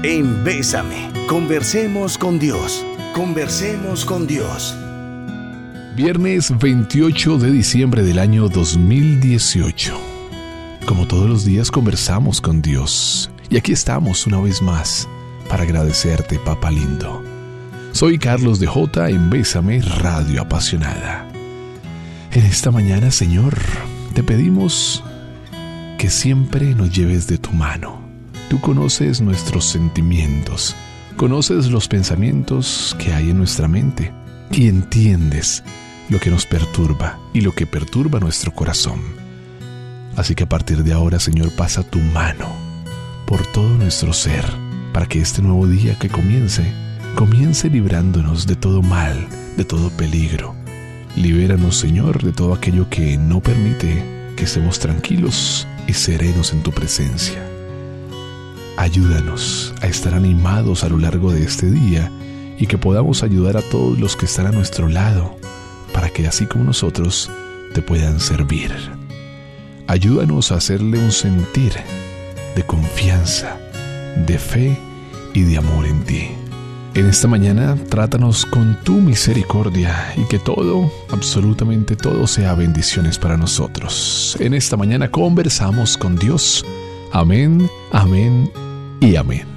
en Bésame, conversemos con Dios. Conversemos con Dios. Viernes 28 de diciembre del año 2018. Como todos los días conversamos con Dios. Y aquí estamos una vez más para agradecerte, papá lindo. Soy Carlos de J en Bésame, Radio Apasionada. En esta mañana, Señor, te pedimos que siempre nos lleves de tu mano. Tú conoces nuestros sentimientos, conoces los pensamientos que hay en nuestra mente y entiendes lo que nos perturba y lo que perturba nuestro corazón. Así que a partir de ahora, Señor, pasa tu mano por todo nuestro ser para que este nuevo día que comience librándonos de todo mal, de todo peligro. Libéranos, Señor, de todo aquello que no permite que estemos tranquilos y serenos en tu presencia. Ayúdanos a estar animados a lo largo de este día y que podamos ayudar a todos los que están a nuestro lado para que así como nosotros te puedan servir. Ayúdanos a hacerle un sentir de confianza, de fe y de amor en ti. En esta mañana, trátanos con tu misericordia y que todo, absolutamente todo, sea bendiciones para nosotros. En esta mañana conversamos con Dios. Amén, amén y amén.